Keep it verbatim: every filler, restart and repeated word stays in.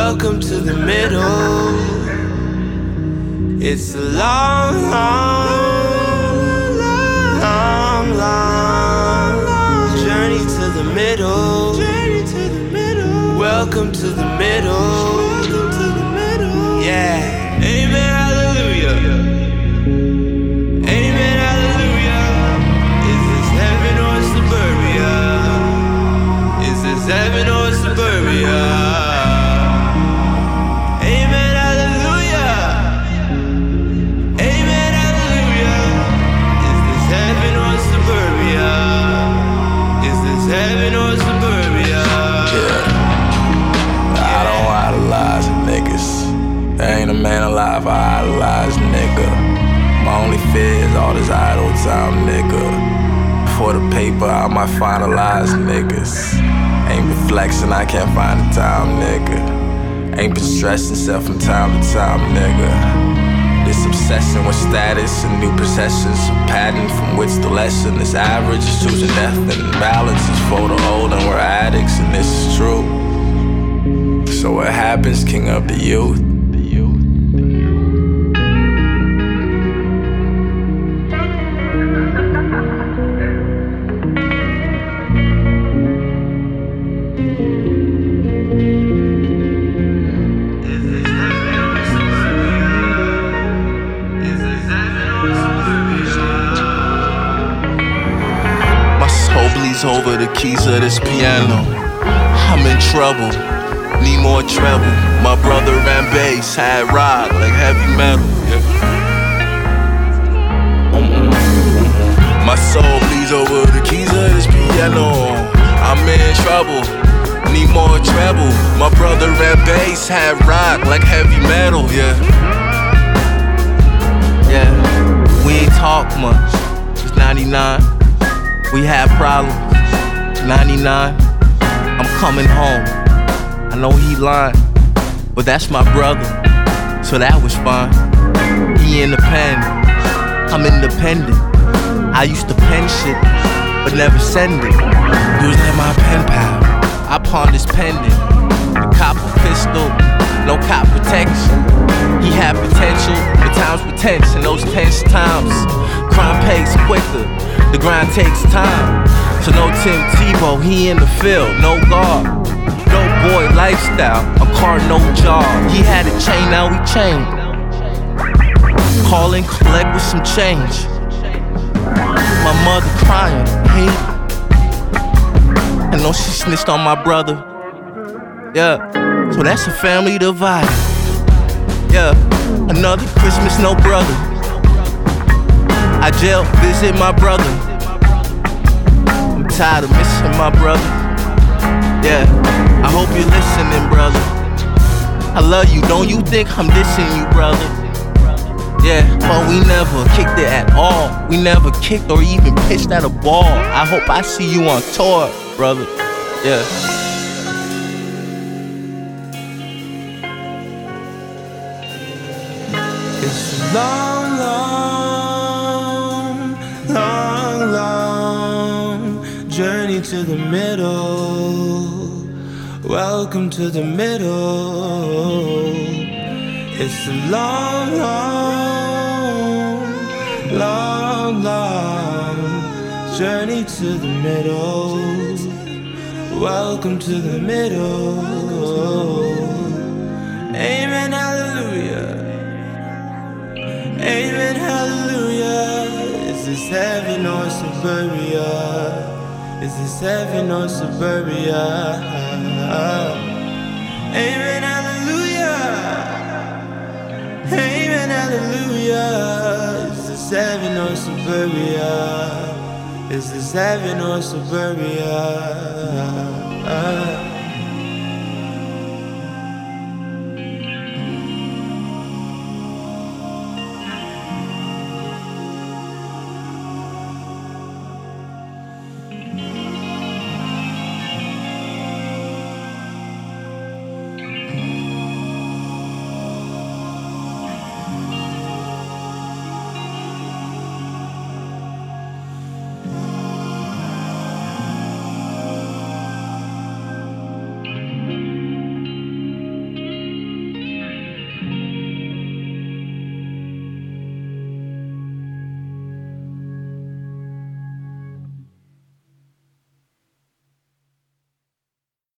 Welcome to the middle. It's a long, long, long, long journey to the middle. Welcome to the middle. Yeah. Amen, hallelujah. Amen, hallelujah. Is this heaven or suburbia? Is this heaven or suburbia? Amen, hallelujah. Amen, hallelujah. Is this heaven or suburbia? Is this heaven or suburbia? Yeah. I don't idolize niggas. There ain't a man alive I idolize, nigga. My only fear is all this idle time, nigga. For the paper, I might finalize niggas. Ain't been flexing, I can't find the time, nigga. Ain't been stressing self from time to time, nigga. This obsession with status and new possessions, a pattern from which the lesson is average is choosing death and balance is for the old and we're addicts, and this is true. So what happens, king of the youth? Over the keys of this piano, I'm in trouble, need more treble. My brother ran bass, had rock like heavy metal, yeah. Mm-mm. My soul bleeds over the keys of this piano, I'm in trouble, need more treble. My brother ran bass, had rock like heavy metal, yeah. Yeah, we ain't talk much, it's ninety-nine, we had problems. ninety-nine, I'm coming home. I know he lying, but that's my brother, so that was fine. He independent, I'm independent. I used to pen shit, but never send it. He was like my pen pal, I pawned his pendant. The copper pistol, no cop protection. He had potential, but times were tense. In those tense times, crime pays quicker, the grind takes time. So no Tim Tebow, he in the field, no guard, no boy lifestyle, a car, no job. He had a chain, now we chain. Call and collect with some change. My mother crying, hey. I know she snitched on my brother. Yeah, so that's a family divide. Yeah, another Christmas, no brother. I jail visit my brother. Tired of missing my brother. Yeah, I hope you're listening, brother. I love you, don't you think I'm dissing you, brother? Yeah, but we never kicked it at all. We never kicked or even pitched at a ball. I hope I see you on tour, brother. Yeah. It's a long, long, long, long journey to the middle. Welcome to the middle. It's a long, long, long, long journey to the middle. Welcome to the middle. Amen, hallelujah. Amen, hallelujah. Is this heaven or suburbia? Is this heaven or suburbia? Amen, hallelujah. Amen, hallelujah. Is this heaven or suburbia? Is this heaven or suburbia?